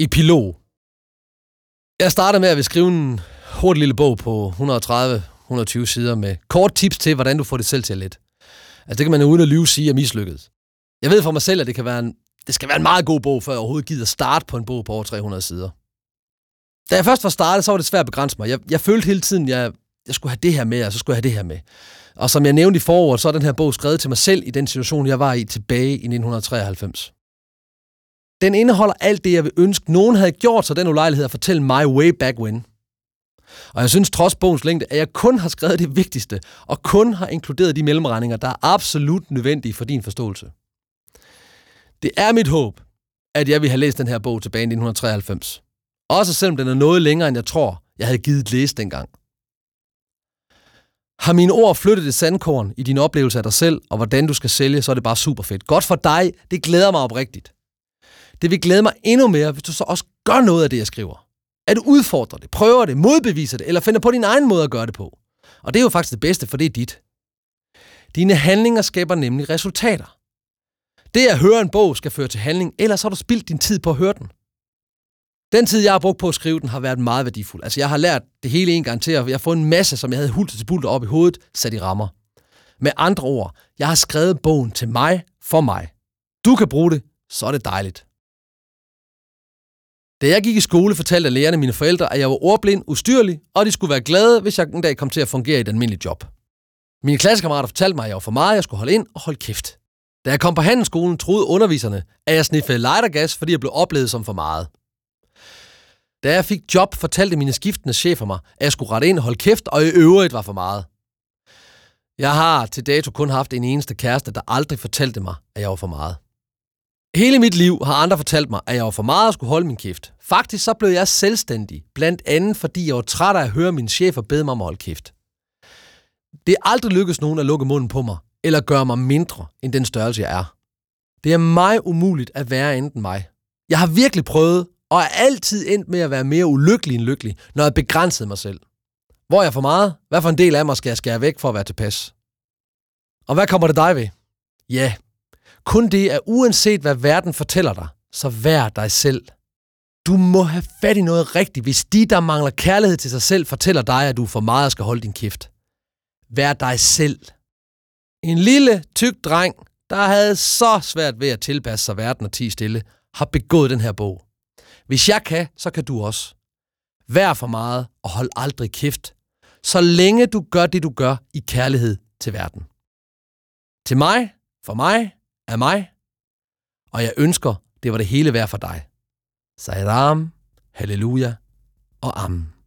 Epilog. Jeg startede med at skrive en hurtig lille bog på 130-120 sider med kort tips til, hvordan du får det selv til at let. Altså det kan man uden at lyve sige er mislykket. Jeg ved for mig selv, at det skal være en meget god bog, før jeg overhovedet gider starte på en bog på over 300 sider. Da jeg først var startet, så var det svært at begrænse mig. Jeg følte hele tiden, jeg skulle have det her med, og så skulle jeg have det her med. Og som jeg nævnte i foråret, så er den her bog skrevet til mig selv i den situation, jeg var i tilbage i 1993. Den indeholder alt det, jeg vil ønske, nogen havde gjort sig den ulejlighed at fortælle mig way back when. Og jeg synes, trods bogens længde, at jeg kun har skrevet det vigtigste, og kun har inkluderet de mellemregninger, der er absolut nødvendige for din forståelse. Det er mit håb, at jeg vil have læst den her bog tilbage i 1993. Også selvom den er noget længere, end jeg tror, jeg havde givet læse dengang. Har mine ord flyttet et sandkorn i din oplevelse af dig selv, og hvordan du skal sælge, så er det bare super fedt. Godt for dig, det glæder mig oprigtigt. Det vil glæde mig endnu mere, hvis du så også gør noget af det, jeg skriver. At du udfordrer det, prøver det, modbeviser det, eller finder på din egen måde at gøre det på. Og det er jo faktisk det bedste, for det er dit. Dine handlinger skaber nemlig resultater. Det at høre en bog skal føre til handling, ellers har du spildt din tid på at høre den. Den tid, jeg har brugt på at skrive den, har været meget værdifuld. Altså, jeg har lært det hele en gang til, og jeg har fået en masse, som jeg havde hultet til bulter op i hovedet, sat i rammer. Med andre ord, jeg har skrevet bogen til mig, for mig. Du kan bruge det, så er det dejligt. Da jeg gik i skole, fortalte lærerne mine forældre, at jeg var ordblind, ustyrlig, og de skulle være glade, hvis jeg en dag kom til at fungere i et almindeligt job. Mine klassekammerater fortalte mig, at jeg var for meget, jeg skulle holde ind og holde kæft. Da jeg kom på handelsskolen, troede underviserne, at jeg sniffede lightergas, fordi jeg blev oplevet som for meget. Da jeg fik job, fortalte mine skiftende chefer mig, at jeg skulle rette ind og holde kæft, og i øvrigt var for meget. Jeg har til dato kun haft en eneste kæreste, der aldrig fortalte mig, at jeg var for meget. Hele mit liv har andre fortalt mig, at jeg var for meget og skulle holde min kæft. Faktisk så blev jeg selvstændig, blandt andet fordi jeg var træt af at høre mine chefer bede mig om at holde kæft. Det er aldrig lykkedes nogen at lukke munden på mig, eller gøre mig mindre end den størrelse, jeg er. Det er mig umuligt at være enten mig. Jeg har virkelig prøvet, og er altid endt med at være mere ulykkelig end lykkelig, når jeg begrænsede mig selv. Hvor er jeg for meget? Hvad for en del af mig skal jeg skære væk for at være tilpas? Og hvad kommer det dig ved? Ja, kun det, at uanset hvad verden fortæller dig, så vær dig selv. Du må have fat i noget rigtigt, hvis de, der mangler kærlighed til sig selv, fortæller dig, at du er for meget og skal holde din kæft. Vær dig selv. En lille, tyk dreng, der havde så svært ved at tilpasse sig verden og tie stille, har begået den her bog. Hvis jeg kan, så kan du også. Vær for meget og hold aldrig kæft, så længe du gør det, du gør i kærlighed til verden. Til mig, for mig, af mig, og jeg ønsker, det var det hele værd for dig. Sayram, halleluja og amen.